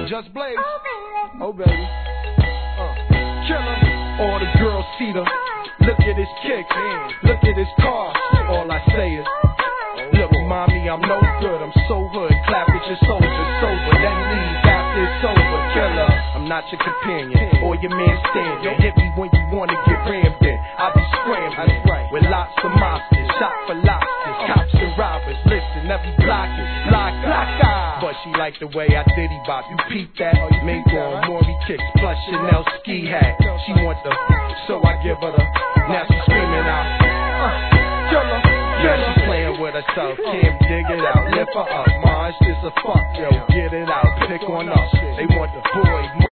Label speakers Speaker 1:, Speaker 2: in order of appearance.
Speaker 1: Just Blaze. Oh baby. Killer. All the girls see them. Look at his kicks. Look at his car. All I say is, look, mommy, I'm no good. I'm so hood. Clap at your soldier sober. Then leave after it's over. Killer. I'm not your companion or your man standing. Hit me when you wanna get rammed in. I be scrambling with lots of mobsters, shot for lobsters, cops and robbers. Listen, every block is block. But she like the way I diddy bop. You peep that? Mink on Maury kicks plus Chanel ski hat. She want the, so I give her the. Now she screaming out, killer. Now she playing with herself. Can't dig it out. Lift her up, ma. It's just a fuck, yo. Get it out. Pick on us. They want the boy.